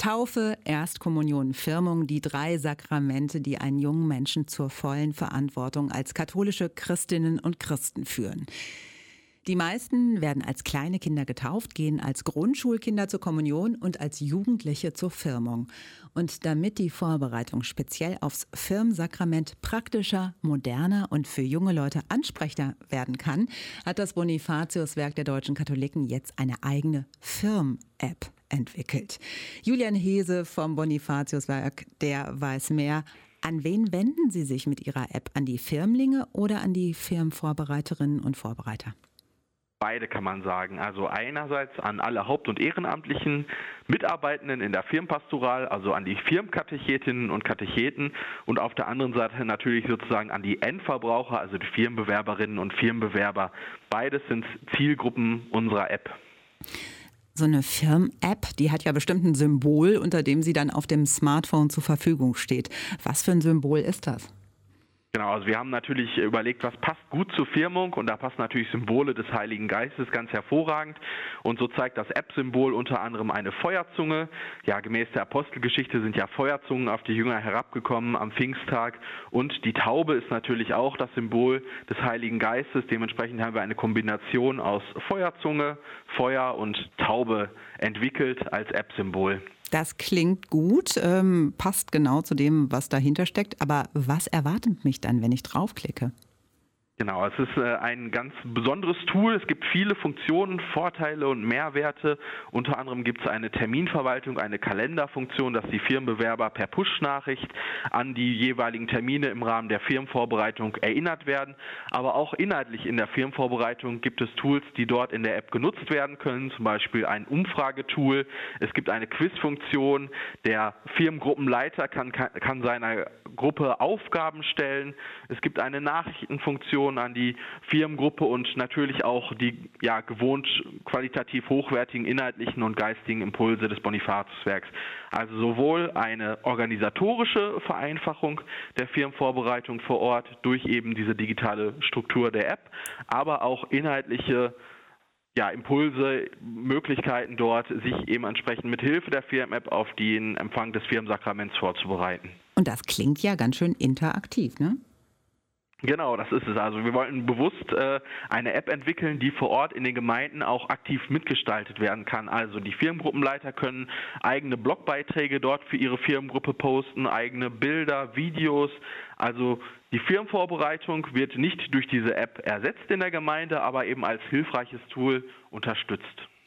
Taufe, Erstkommunion, Firmung, die 3 Sakramente, die einen jungen Menschen zur vollen Verantwortung als katholische Christinnen und Christen führen. Die meisten werden als kleine Kinder getauft, gehen als Grundschulkinder zur Kommunion und als Jugendliche zur Firmung. Und damit die Vorbereitung speziell aufs Firmsakrament praktischer, moderner und für junge Leute ansprechender werden kann, hat das Bonifatiuswerk der deutschen Katholiken jetzt eine eigene Firm-App entwickelt. Julian Hese vom Bonifatiuswerk, der weiß mehr. An wen wenden Sie sich mit Ihrer App? An die Firmlinge oder an die Firmenvorbereiterinnen und Vorbereiter? Beide kann man sagen. Also einerseits an alle haupt- und ehrenamtlichen Mitarbeitenden in der Firmenpastoral, also an die Firmenkatechetinnen und Katecheten, und auf der anderen Seite natürlich sozusagen an die Endverbraucher, also die Firmenbewerberinnen und Firmenbewerber. Beides sind Zielgruppen unserer App. So eine Firmen-App, die hat ja bestimmt ein Symbol, unter dem sie dann auf dem Smartphone zur Verfügung steht. Was für ein Symbol ist das? Genau, also wir haben natürlich überlegt, was passt gut zur Firmung, und da passen natürlich Symbole des Heiligen Geistes ganz hervorragend, und so zeigt das App-Symbol unter anderem eine Feuerzunge. Ja, gemäß der Apostelgeschichte sind ja Feuerzungen auf die Jünger herabgekommen am Pfingsttag, und die Taube ist natürlich auch das Symbol des Heiligen Geistes. Dementsprechend haben wir eine Kombination aus Feuerzunge, Feuer und Taube entwickelt als App-Symbol. Das klingt gut, passt genau zu dem, was dahinter steckt. Aber was erwartet mich dann, wenn ich draufklicke? Genau, es ist ein ganz besonderes Tool. Es gibt viele Funktionen, Vorteile und Mehrwerte. Unter anderem gibt es eine Terminverwaltung, eine Kalenderfunktion, dass die Firmenbewerber per Push-Nachricht an die jeweiligen Termine im Rahmen der Firmenvorbereitung erinnert werden. Aber auch inhaltlich in der Firmenvorbereitung gibt es Tools, die dort in der App genutzt werden können, zum Beispiel ein Umfragetool. Es gibt eine Quizfunktion. Der Firmengruppenleiter kann seiner Gruppe Aufgaben stellen. Es gibt eine Nachrichtenfunktion an die Firmengruppe und natürlich auch die gewohnt qualitativ hochwertigen inhaltlichen und geistigen Impulse des Bonifatiuswerks. Also sowohl eine organisatorische Vereinfachung der Firmenvorbereitung vor Ort durch eben diese digitale Struktur der App, aber auch inhaltliche Impulse, Möglichkeiten dort, sich eben entsprechend mit Hilfe der Firmen-App auf den Empfang des Firmensakraments vorzubereiten. Und das klingt ja ganz schön interaktiv, ne? Genau, das ist es. Also wir wollten bewusst eine App entwickeln, die vor Ort in den Gemeinden auch aktiv mitgestaltet werden kann. Also die Firmengruppenleiter können eigene Blogbeiträge dort für ihre Firmengruppe posten, eigene Bilder, Videos. Also die Firmenvorbereitung wird nicht durch diese App ersetzt in der Gemeinde, aber eben als hilfreiches Tool unterstützt.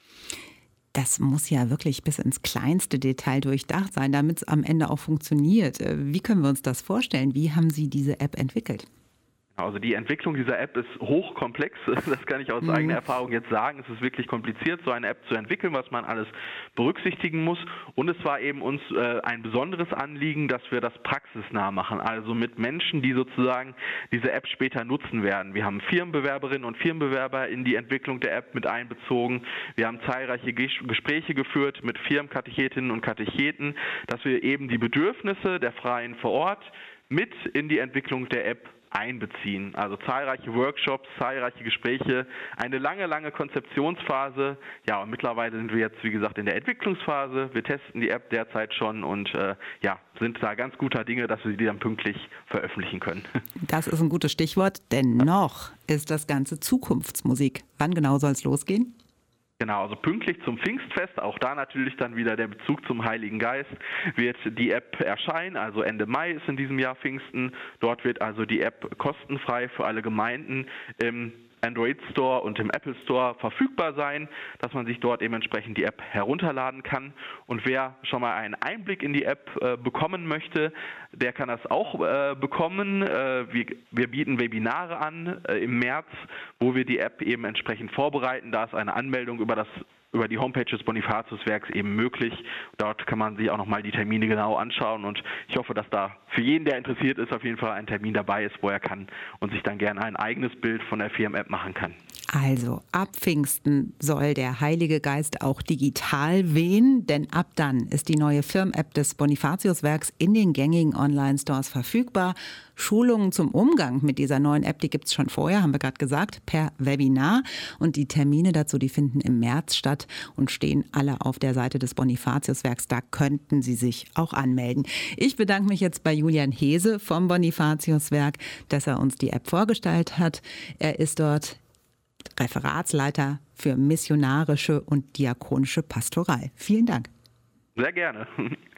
Das muss ja wirklich bis ins kleinste Detail durchdacht sein, damit es am Ende auch funktioniert. Wie können wir uns das vorstellen? Wie haben Sie diese App entwickelt? Also die Entwicklung dieser App ist hochkomplex, das kann ich aus eigener Erfahrung jetzt sagen. Es ist wirklich kompliziert, so eine App zu entwickeln, was man alles berücksichtigen muss. Und es war eben uns ein besonderes Anliegen, dass wir das praxisnah machen, also mit Menschen, die sozusagen diese App später nutzen werden. Wir haben Firmenbewerberinnen und Firmenbewerber in die Entwicklung der App mit einbezogen. Wir haben zahlreiche Gespräche geführt mit Firmenkatechetinnen und Katecheten, dass wir eben die Bedürfnisse der Freien vor Ort mit in die Entwicklung der App einbeziehen. Also zahlreiche Workshops, zahlreiche Gespräche, eine lange Konzeptionsphase. Ja, und mittlerweile sind wir jetzt, wie gesagt, in der Entwicklungsphase. Wir testen die App derzeit schon und sind da ganz guter Dinge, dass wir die dann pünktlich veröffentlichen können. Das ist ein gutes Stichwort, denn noch ist das Ganze Zukunftsmusik. Wann genau soll es losgehen? Genau, also pünktlich zum Pfingstfest, auch da natürlich dann wieder der Bezug zum Heiligen Geist, wird die App erscheinen, also Ende Mai ist in diesem Jahr Pfingsten. Dort wird also die App kostenfrei für alle Gemeinden im Android Store und im Apple Store verfügbar sein, dass man sich dort eben entsprechend die App herunterladen kann. Und wer schon mal einen Einblick in die App bekommen möchte, der kann das auch bekommen. Wir bieten Webinare an im März, wo wir die App eben entsprechend vorbereiten. Da ist eine Anmeldung über die Homepage des Bonifatiuswerks eben möglich. Dort kann man sich auch nochmal die Termine genau anschauen, und ich hoffe, dass da für jeden, der interessiert ist, auf jeden Fall ein Termin dabei ist, wo er kann und sich dann gerne ein eigenes Bild von der Firmen-App machen kann. Also ab Pfingsten soll der Heilige Geist auch digital wehen, denn ab dann ist die neue Firm-App des Bonifatiuswerks in den gängigen Online-Stores verfügbar. Schulungen zum Umgang mit dieser neuen App, die gibt es schon vorher, haben wir gerade gesagt, per Webinar. Und die Termine dazu, die finden im März statt und stehen alle auf der Seite des Bonifatiuswerks. Da könnten Sie sich auch anmelden. Ich bedanke mich jetzt bei Julian Hese vom Bonifatiuswerk, dass er uns die App vorgestellt hat. Er ist dort Referatsleiter für missionarische und diakonische Pastoral. Vielen Dank. Sehr gerne.